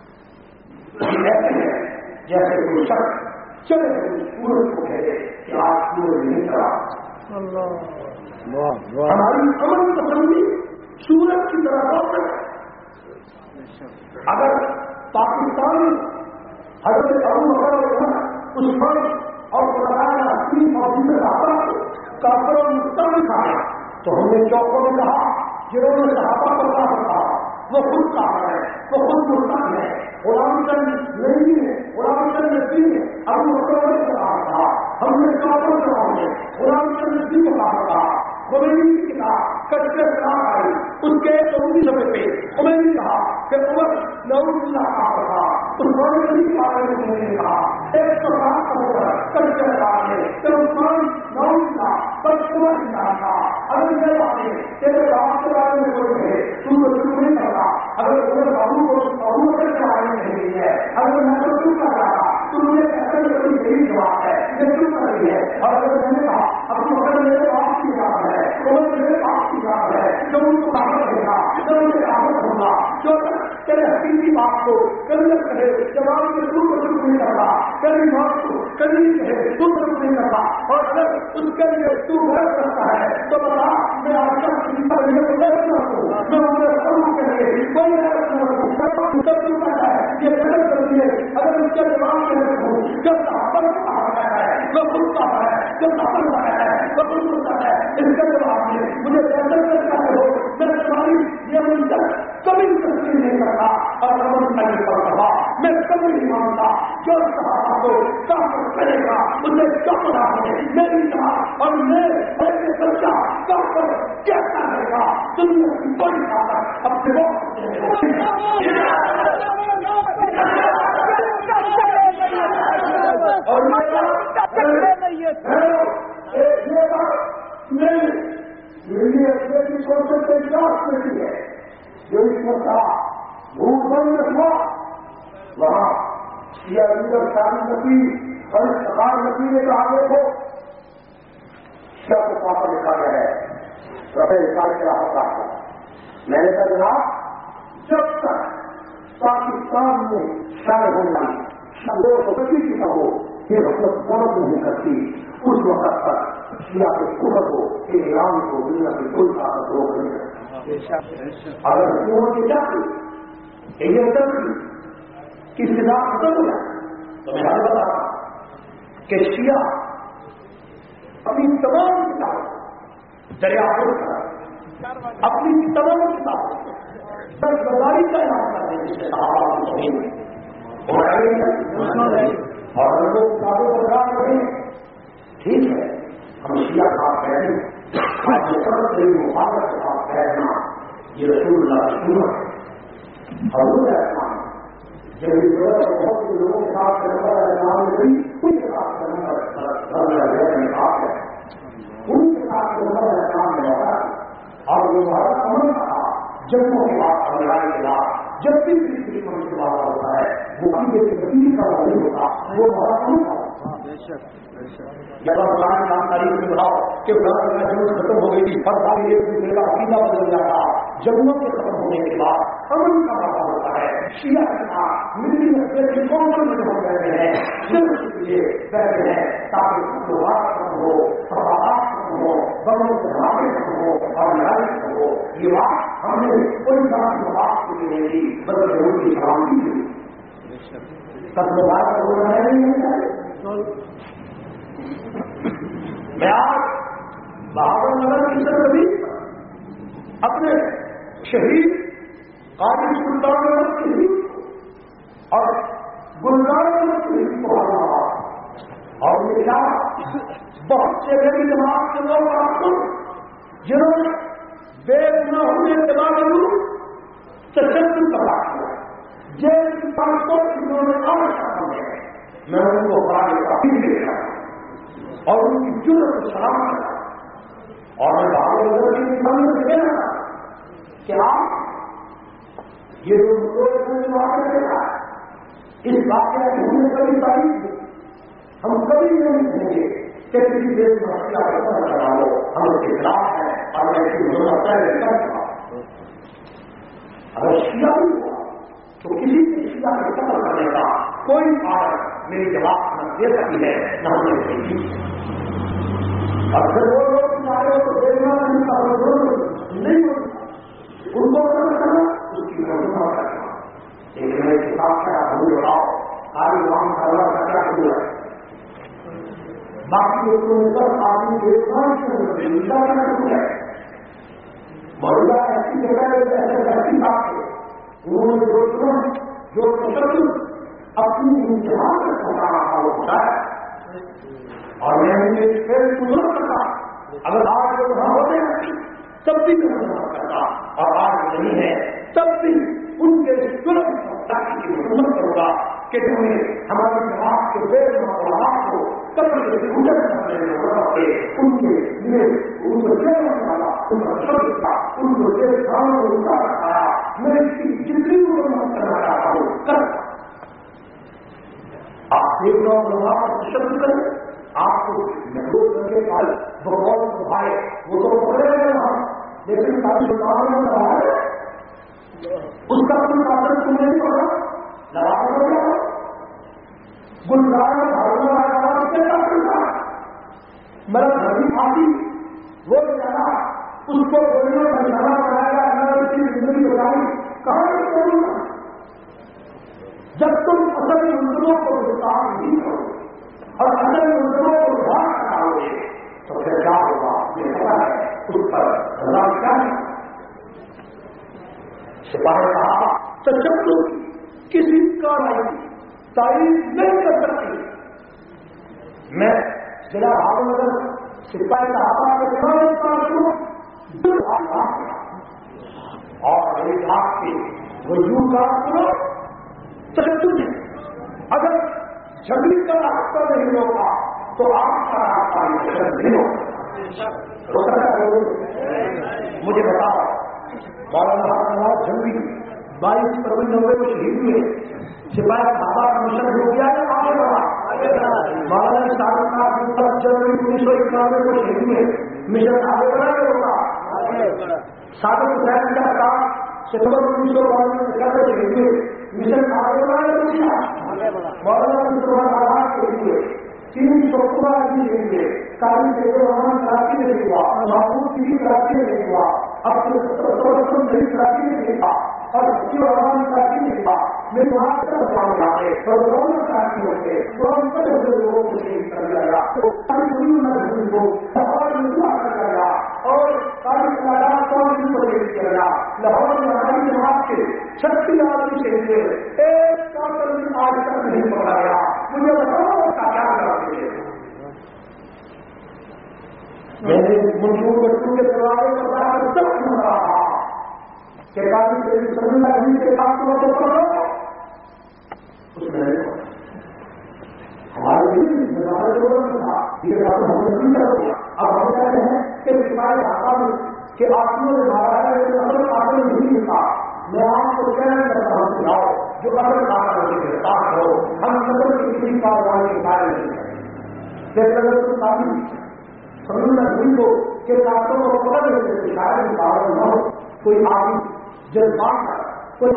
کہتے ہیں جیسے کوئی شخص چلے سورج کو کہے کہ آپ سورج نہیں کرا ہماری امن پسندی سورج کی طرح روشن ہے۔ اگر پاکستان حضرت ابو بکر عثمان اور مولانا حکیم اور دوسرے صحابہ کافر اور مستقبل کھایا تو ہم نے چوکوں نے کہا جنہوں نے صحابہ کو کہا وہ خود کہا ہے وہ خود مرتد ہے، غلام چند نہیں ہے، غلام چند نصیر ہے، ابو بکر نے کہا ہم نے چوکوں سے کہا غلام چند نصیر کو کہا خمینی کی کتاب کچھ آئی اس کے 19 صفحے پہ خمینی کہا کہ عمر نعوذ باللہ کہا تھا عثمان غنی کے بارے میں انہوں نے کہا 107 عمر کچھ ہے کہ عثمان نعوذ باللہ پر عمر نہیں کہا اگر یہ باتیں تیرے باپ کے بارے میں کوئی ہے تو رسول نہیں کرتا، اگر عمر بابو کو ابو بکر کے بارے میں نہیں ہے، اگر میں تو کیوں کر رہا تو مجھے کہتے ہیں کہ یہی جواب ہے یہ کیوں کر رہی ہے، اور اگر میں نے کہا ابو بکر میرے باپ کی بات ہے میرے پاس کی بات ہے جو ان کو طاقت دے گا جو ان کے طاقت ہوگا جو تیرے حقیقی بات کو کبھی کہے جواب کے تو نہیں کرتا، کبھی بات کو کبھی کہے تو نہیں کرتا، اور اگر اس کے لیے تو غلط کرتا ہے تو بتا میں آپ کا غلط نہ رکھوں، میں انہیں ضرور کہے کوئی غلط نہ رکھوں سب کیوں کہتا ہے یہ غلط کرتی ہے اگر اس کے جواب میں رکھوں جب صحابہ کہا ہے وہ خود کہا ہے جب صحابہ کہا ہے وہ خود کہا ہے اس کا جواب مجھے بہتر کرتا ہے میں تمہاری یہ منتر کبھی امن کرنے پر کہا میں کبھی نہیں مانتا جو صحابہ کو کافر کرے گا اسے چوکنا ہے میری طرح اور میں ایسے بچہ کافر کہتا رہے گا دنیا کی بڑی طاقت اپنے اور میری اپنے کی کوشش کی ہے جو اس کو کہا بھوک بند ہوا وہاں شیعہ لیڈر شاہی نبی اور استقار نبی نے کہا دیکھو شیعہ کو پاپا نکالا ہے رفع نکال کے رہا ہے میں نے کہا جناب جب تک پاکستان میں شاید ہونا دو سوچی کی ہو یہ حکومت غلط نہیں کرتی اس وقت تک شیعہ کے قوت کو ایران کو دنیا کی کوئی طاقت روک نہیں کرتی اگر حکومت کی جاتی یہ تک کی سزا ختم ہو جائے تو میں نے بتا کہ شیعہ اپنی تمام کتابیں دریا اپنی تمام کتابیں سرداری کا اعلان کرتے ہیں اور لوگ کتابوں کو بتا رہے ہیں ٹھیک ہے ہم شیعہ کا بیٹھیں سے مخالفت کے ساتھ بیٹھنا یہ رسول اللہ کی سنت ہے اور جب بہت سے لوگوں کے ساتھ ان کے ساتھ ان کے ساتھ اور وہ ہمارا امن تھا جنگوں کے بعد لڑائی کے بعد جب بھی کسی امن کے بعد ہوتا ہے وہ کسی کا نہیں ہوتا وہ ہمارا امن تھا جب آپ جانکاری سے بتاؤ کہ جنگ ختم ہو گئی تھی ہر سال ایک دوسرے کا عقیدہ بدل جاتا جنگوں کے ختم ہونے کے بعد امن کا ماحول ہوتا ہے شیعہ کے ساتھ ملی مسئلے کی کون سی مدد ہو گئے ہیں صرف اس لیے بیٹھے ہیں تاکہ شروعات ختم ہو فسادات ختم ہو بڑوں سے دھماکے ختم ہو اور لڑائی ختم ہو یہ بات ہم نے کوئی طرح کی بات کے لیے نہیں دی بلکہ ضرور کی سلامتی کی سب سے بات ہو رہا ہے میں آج بہادر نگر کی سرزمین اپنے شہید قاضی سلطان نگر کی شہید اور گلزار نگر کی شہید کو آ رہا اور یہ کیا بہت سے میری جماعت کے لوگ آپ کو جنہوں نے بے گناہ ہونے کے باوجود تشدد کا بات کیا جیل کی پاسپورٹ انہوں نے اور ختم ہے میں ان کو بڑا کافی دیکھا اور ان کی جرت کو سلام کرا اور میں بہادر نگر کی سامنے سے کہنا کہ آپ یہ جو واقعہ دیکھا اس واقعہ کی ہم نے کبھی تعریف کی ہم کبھی نہیں کہیں گے کہ کسی دیش میں مسئلہ ختم کرنا ہو ہم اس کے خلاف ہیں اور میں اس کی ضرورت ہے اگر شیعہ بھی ہوا تو کسی سے شیعہ کے قتل کرنے کا کوئی کارن میری جواب نہ دے سکتی ہے نہ ہم نے دیکھی اگر وہ لوگ چاہے تو دیکھنا نہیں ہوتا ان کو کرنا اس کی ضرورت کرنا لیکن میں کتاب کا بھول بڑھاؤ آگے وہاں کرنا کا کیا بھول ہے باقی آدمی دیکھنا ہے موجودہ ایسی جگہ ایسی بات ہے انہوں نے جو تشدد اپنی امتحان میں پہنچا رہا ہوتا ہے اور میں انہیں پھر گزر کرتا اگر آج وہ وہاں ہوتے ہیں تب بھی میں گزر کرتا اور آج نہیں ہے تب بھی ان کے ظلم کی حکومت کروں گا کہ انہوں نے ہماری جماعت کے بے معاملات کو قبل سے گزر کرنے میں مدد ان کے لیے ان کو جیل والا ان کا شبد تھا ان کو جیل کھانا ان کا رکھایا میں اس کی جتنی مدد کرنا چاہتا ہوں کر آپ دیکھ لو وہاں پر شبد کریں آپ کو محبوب کرنے والے بہت بھائی وہ تو پکڑے گئے وہاں لیکن ساری سلطان میں رہا ہے اس کا کوئی کارن تم نہیں پڑا لگا کر گیا گلزار میرا گھر پھانسی وہ بیچارا اس کو بولنے کا اشارہ کرایا اللہ کی زندگی بتائی کہاں سے بولوں گا جب تم اصل منظروں کو گرفتار نہیں کرو اور اصل منظروں کو بہار کراؤ گے تو پھر کیا ہوگا یہ پتا ہے اس پر رضا کیا ہے سپاہی کہا تشدد کسی کارروائی تعریف نہیں کر سکتی. میں ضلع بھاؤ نگر سپاہی صاحبہ کے اور ایک آپ کے وجود کا تشدد ہے. اگر جنگلی کا راستہ نہیں ہوگا تو آپ کا راستہ نہیں ہوگا. مجھے بتاؤ مولانا جنگلی 22 فروری 90 کو شہید ہوئے. سپاہی صاحبہ کا مشن ہو گیا کہ آگے بڑھا. مولانا صاحب کا 10 جنوری 1991 کو شہید ہوئے. مشن آگے بڑھا کہ ہوگا. صادق حسین کا کام ستمبر 1992 میں شہید ہوئے. مشن آگے بڑھا کہ ہوگا. مولانا مسلمان آباد کے لیے 316 شہید ہوئے. قاری سید الرحمان کراچی میں ہوا. محمود سیدھی کراچی میں ہوا. اب کراچی میں ہوا اور رحمان کراچی میں ہوا. میرے وہاں سے کراچی ہوتے لوگوں کو شہید کر دیا گیا اور لاہور میں ہماری جماعت کے 36 آدمی شہید ہوئے. ایک قاتل آج تک نہیں پکڑا گیا. مجھے بتاؤ کیا کرتے ہیں. میں نے منصور بچوں کے دروازے پر سن رہا کہ کافی کے ساتھ تو پڑھو. اس میں ہمارے اب ہم کہتے ہیں کہ سپاہی صاحبہ کے آدمیوں نے مارا ہے اصل قاتل نہیں ملتا. میں آپ کو کہنا چاہتا ہوں سناؤ جو اصل قاتل سے گرفتار ہو. ہم نظر کی کسی کارروائی کے قائل نہیں ہیں. سمجھنا کو کہ راتوں کو پکڑ لیتے شاید کارن نہ ہو. کوئی آدمی جذبات کا کوئی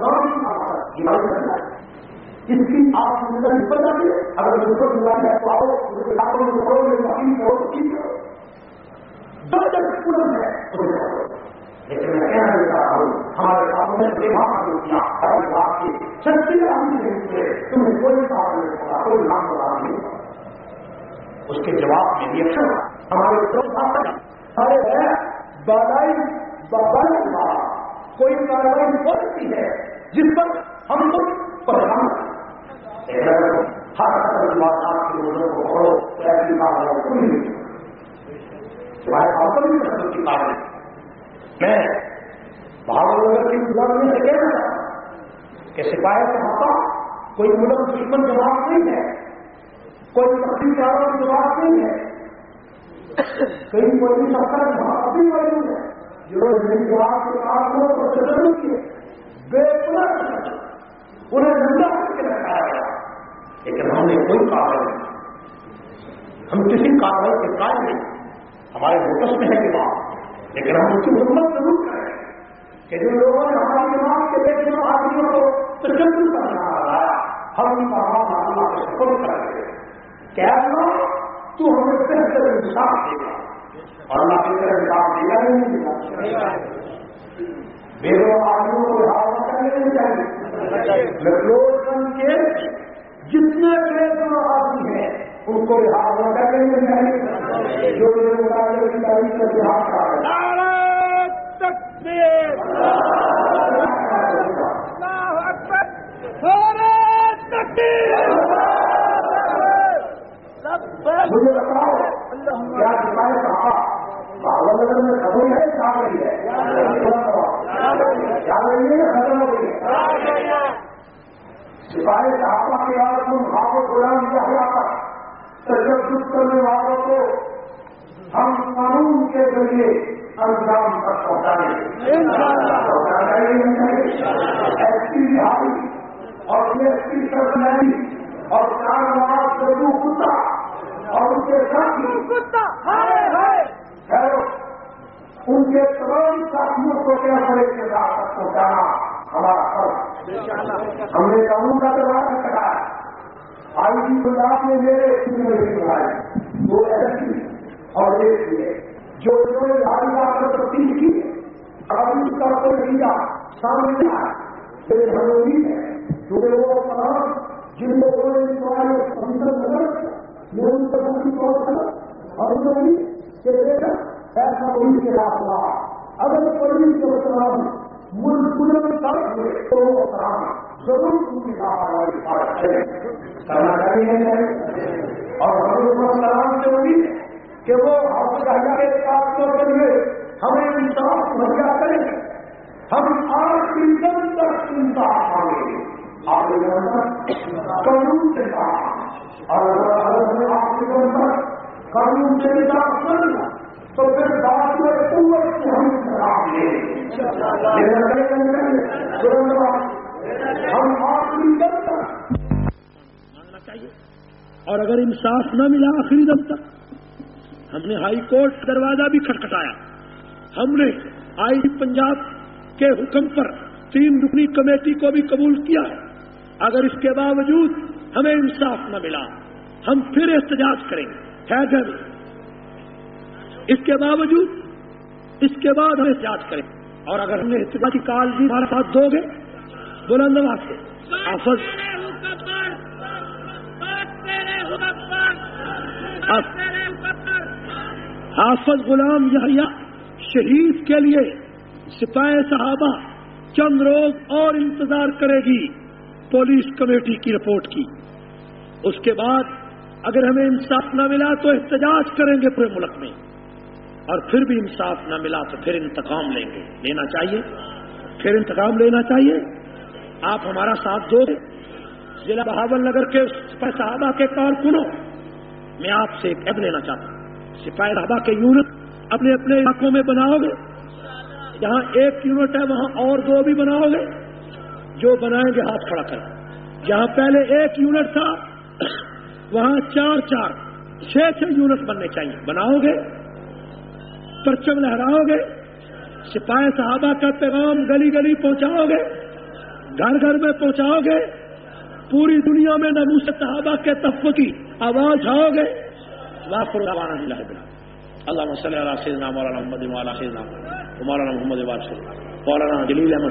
ہم اس کی آپ نظر نکل جاتی ہے. اگر اس کو دلائی ہے تو آؤ علاقوں میں کرو وکیل کرو تو ٹھیک کرو. دو جگہ پورن ہے لیکن میں کہنا چاہتا ہوں ہمارے سامنے کیا آپ کی شکتی آدمی نہیں تمہیں کوئی کام نہیں ہوگا کوئی نام بتا نہیں ہوگا. اس کے جواب میں ریئیکشن ہمارے سارے بالائی کوئی کارروائی ہو سکتی ہے جس پر ہم لوگ پریشان ہیں. ہر آپ کے لوگوں کو پکڑو ایسی کارروائی کوئی نہیں سوائے آپ کی کارروائی. میں بھاؤ کی گزارنے سے کہنا چاہتا ہوں کہ سپاہی صاحبہ کوئی ملک دشمن جماعت نہیں ہے. کوئی تقسیم کاروں کی جماعت نہیں ہے. کئی کوئی سرکار جماعت بھی موجود ہے جو جماعت کے کام کو پرچلن کیے بے پناہ انہیں زندہ کر کے رکھایا گیا. لیکن ہم نے کوئی کاروائی نہیں. ہم کسی کاروائی کے قائل نہیں. ہمارے فوکس میں ہے کہ بات لیکن ہم اس کی حکومت ضرور کریں کہ جو لوگوں نے ہماری جماعت کے بیچ میں آدمیوں کو تشدد کرنا رہا ہم ان کا اللہ کو سپورٹ کریں گے. کیا تو ہمیں بہتر انصاف دے گا اور اللہ بہتر انصاف دے گا نہیں ملا. بے رو آدمیوں کو رہا کرنے نہیں چاہیے. لکھنؤ کے جتنے بے رو آدمی ہیں ان کو رہا کرنے نہیں چاہیے. جو مقابلے کی تاریخ کا اتحاد کر رہے ہیں مجھے بتاؤ کیا سپاہی صاحبہ بھاؤ نگر میں ختم ہے کیا رہی ہے کیا رہی ہے ختم ہو گئی ہے. سپاہی صاحبہ کے بعد تم بھاؤ غلام دیا ہوا تھا. تشدد کرنے والوں کو ہم قانون کے ذریعے انجام تک پہنچائیں. ایس پی بہاری اور ایس پی سرکاری اور 4 نواز جدو کتا اور ان کے ساتھی ان کے تمام ساتھیوں کو کیا پڑے کے ساتھ پہنچانا ہمارا فرض. ہم نے قانون کا دروازہ کرایا. آئی ٹی پنجاب نے میرے بنائے وہ ایس پی اور ایک جو انہوں نے بھاری بات پر تبدیل کی ابھی اس کا کوئی نتیجہ سامنے آیا. لیکن ہمیں امید ہے کیونکہ وہ تمام جن لوگوں نے میں ان کو بہت طور پر اور انہوں نے کہ ایسا پولیس کے خلاف ہوا. اگر پولیس کے خلاف ملک گزر کر ہوئے تو ضرور ان کی لاپرواہی کرنا چاہیے اور حضرت السلام سے امید کہ وہ کے ساتھ تو کریے ہمیں انصاف مہیا کریں ہم آخری دم تک انصاف آگے قانون سے کہا اور اگر آخری دم تک قانون سے انصاف کرنا تو پھر بات میں قوت سے ہم انصاف ہم آخری دم تک ماننا چاہیے اور اگر انصاف نہ ملا آخری دم تک ہم نے ہائی کورٹ دروازہ بھی کھٹکھٹایا ہم نے آئی جی پنجاب کے حکم پر 3 رکنی کمیٹی کو بھی قبول کیا ہے اگر اس کے باوجود ہمیں انصاف نہ ملا ہم پھر احتجاج کریں گے اس کے باوجود اس کے بعد ہم احتجاج کریں اور اگر ہم نے احتجاجی کال بھی ہمارے ساتھ دو گے بلند آواز سے حافظ غلام یحییٰ شہید کے لیے سپاہی صحابہ چند روز اور انتظار کرے گی پولیس کمیٹی کی رپورٹ کی اس کے بعد اگر ہمیں انصاف نہ ملا تو احتجاج کریں گے پورے ملک میں اور پھر بھی انصاف نہ ملا تو پھر انتقام لینا چاہیے آپ ہمارا ساتھ دو گے ضلع بہاول نگر کے سپاہی صحابہ کے کارکنوں میں آپ سے ایک عہد لینا چاہتا ہوں سپاہی صحابہ کے یونٹ اپنے اپنے علاقوں میں بناؤ گے جہاں 1 یونٹ ہے وہاں اور 2 بھی بناؤ گے جو بنائیں گے ہاتھ کھڑا کر جہاں پہلے 1 یونٹ تھا وہاں 4 6 یونٹ بننے چاہیے بناؤ گے پرچم لہراؤ گے سپاہی صحابہ کا پیغام گلی گلی پہنچاؤ گے گھر گھر میں پہنچاؤ گے پوری دنیا میں ناموس صحابہ کے تحفظ کی آواز اٹھاؤ گے اللهم صل على سيدنا مولانا محمد وعلى سيدنا مولانا محمد وعلى مولانا جلیل احمد